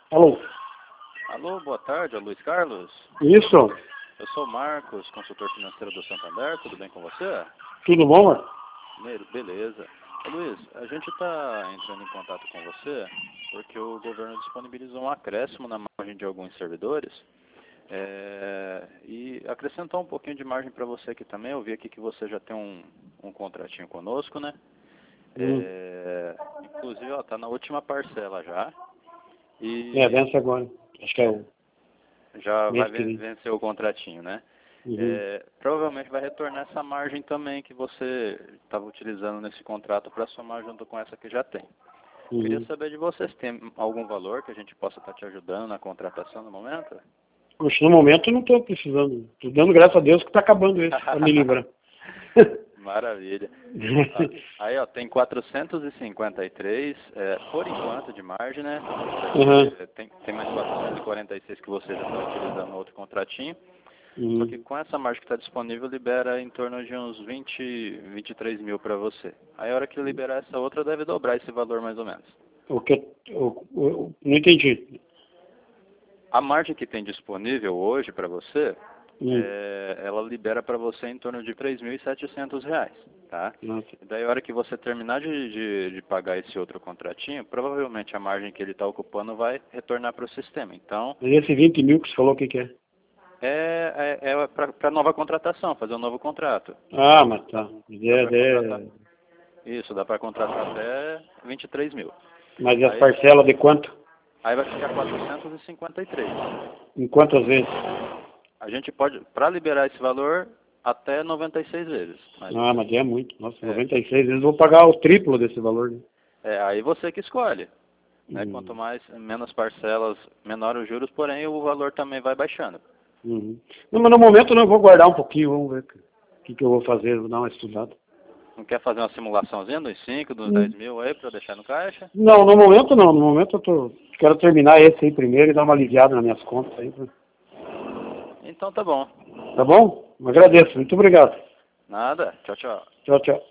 Alô? Alô, boa tarde, é o Luiz Carlos. Isso? Eu sou o Marcos, consultor financeiro do Santander, tudo bem com você? Tudo bom, mano? Beleza. Ô, Luiz, a gente está entrando em contato com você porque o governo disponibilizou um acréscimo na margem de alguns servidores e acrescentou um pouquinho de margem para você aqui também. Eu vi aqui que você já tem um contratinho conosco, né? Inclusive, ó, tá na última parcela já. Vence agora. Acho que é o... Já vai vencer o contratinho, né? Uhum. Provavelmente vai retornar essa margem também que você estava utilizando nesse contrato para somar junto com essa que já tem. Uhum. Queria saber de vocês, tem algum valor que a gente possa estar te ajudando na contratação no momento? Poxa, no momento eu não estou precisando. Estou dando graças a Deus que está acabando esse, para me livrar. Maravilha. Aí, ó, tem 453, por enquanto, de margem, né? Uhum. Tem mais 446 que você já está utilizando no outro contratinho. Uhum. Só que com essa margem que está disponível, libera em torno de uns 23 mil para você. Aí a hora que liberar essa outra, deve dobrar esse valor mais ou menos. Não entendi. A margem que tem disponível hoje para você, Uhum. ela libera para você em torno de R$ 3.700, tá? Nossa. E daí a hora que você terminar de pagar esse outro contratinho, provavelmente a margem que ele está ocupando vai retornar para o sistema. Então, Mas esse 20 mil que você falou, o que é? é para nova contratação, fazer um novo contrato. Ah, mas tá. Isso, dá para contratar até 23 mil. Mas e as parcelas de quanto? Aí vai ficar 453. Em quantas vezes? A gente pode, para liberar esse valor, até 96 vezes. Mas é muito. Nossa, 96 vezes eu vou pagar o triplo desse valor. Né? Aí você que escolhe. Né? Quanto menos parcelas, menor os juros, porém o valor também vai baixando. Uhum. Não, mas no momento não, eu vou guardar um pouquinho, vamos ver o que eu vou fazer, vou dar uma estudada. Não quer fazer uma simulaçãozinha dos 5, dos 10 mil aí para deixar no caixa? Não, no momento não. No momento quero terminar esse aí primeiro e dar uma aliviada nas minhas contas aí. Então tá bom. Tá bom? Agradeço. Muito obrigado. Nada. Tchau, tchau. Tchau, tchau.